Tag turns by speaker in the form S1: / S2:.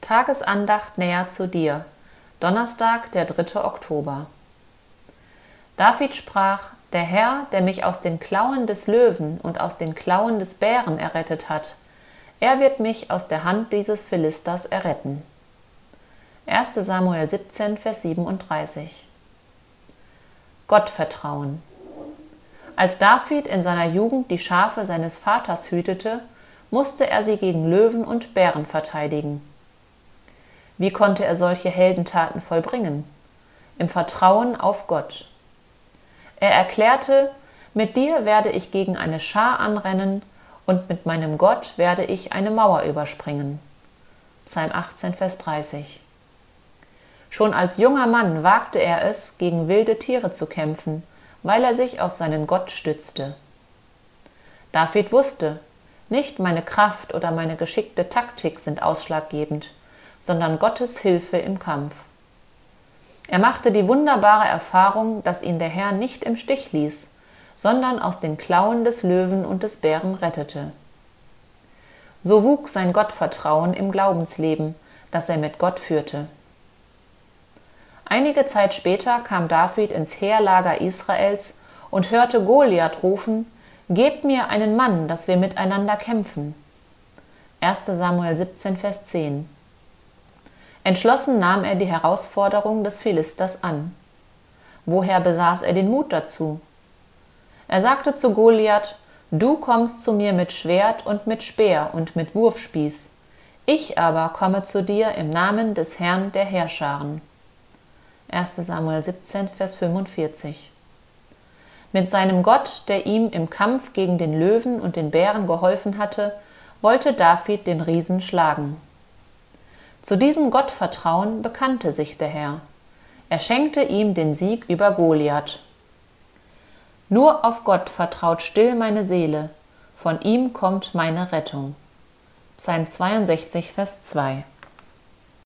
S1: Tagesandacht näher zu dir. Donnerstag, der 3. Oktober. David sprach: Der Herr, der mich aus den Klauen des Löwen und aus den Klauen des Bären errettet hat, er wird mich aus der Hand dieses Philisters erretten. 1. Samuel 17, Vers 37. Gottvertrauen. Als David in seiner Jugend die Schafe seines Vaters hütete, musste er sie gegen Löwen und Bären verteidigen. Wie konnte er solche Heldentaten vollbringen? Im Vertrauen auf Gott. Er erklärte: Mit dir werde ich gegen eine Schar anrennen, und mit meinem Gott werde ich eine Mauer überspringen. Psalm 18, Vers 30. Schon als junger Mann wagte er es, gegen wilde Tiere zu kämpfen, weil er sich auf seinen Gott stützte. David wusste: Nicht meine Kraft oder meine geschickte Taktik sind ausschlaggebend, sondern Gottes Hilfe im Kampf. Er machte die wunderbare Erfahrung, dass ihn der Herr nicht im Stich ließ, sondern aus den Klauen des Löwen und des Bären rettete. So wuchs sein Gottvertrauen im Glaubensleben, das er mit Gott führte. Einige Zeit später kam David ins Heerlager Israels und hörte Goliath rufen: Gebt mir einen Mann, dass wir miteinander kämpfen. 1. Samuel 17, Vers 10. Entschlossen nahm er die Herausforderung des Philisters an. Woher besaß er den Mut dazu? Er sagte zu Goliath: Du kommst zu mir mit Schwert und mit Speer und mit Wurfspieß. Ich aber komme zu dir im Namen des Herrn der Heerscharen. 1. Samuel 17, Vers 45. Mit seinem Gott, der ihm im Kampf gegen den Löwen und den Bären geholfen hatte, wollte David den Riesen schlagen. Zu diesem Gottvertrauen bekannte sich der Herr. Er schenkte ihm den Sieg über Goliath. Nur auf Gott vertraut still meine Seele, von ihm kommt meine Rettung. Psalm 62, Vers 2.